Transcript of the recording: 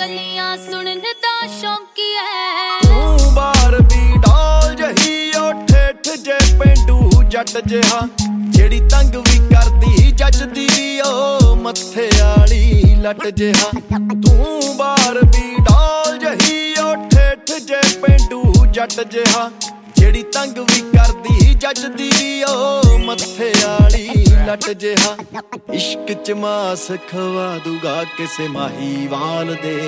ਗਾਲੀਆਂ ਸੁਣਨ ਦਾ ਸ਼ੌਂਕੀ ਐ। ਤੂੰ ਬਾਰਬੀ ਡਾਲ ਜਹੀ ਓ ਠੇਠ ਜੇ ਪੇਂਡੂ ਜੱਟ ਜਿਹਾ, ਜਿਹੜੀ ਤੰਗ ਵੀ ਕਰਦੀ ਜੱਜਦੀ ਵੀ ਓ ਮੱਥੇ ਆਲੀ ਲੱਟ ਜਿਹਾ। ਤੂੰ ਬਾਰਬੀ ਡਾਲ ਜਹੀ ਓ ਠੇਠ ਜੇ ਪੇਂਡੂ ਜੱਟ ਜਿਹਾ, ਜਿਹੜੀ ਤੰਗ ਵੀ ਕਰਦੀ ਜੱਜਦੀ ਵੀ ਓ ਮੱਥੇ ਆਲੀ ਲੱਟ ਜਿਹਾ। ਇਸ਼ਕ ਚ ਮਾਸ ਖਵਾ ਦੂਗਾ ਕਿਸੇ ਮਾਹੀਵਾਲ ਦੇ।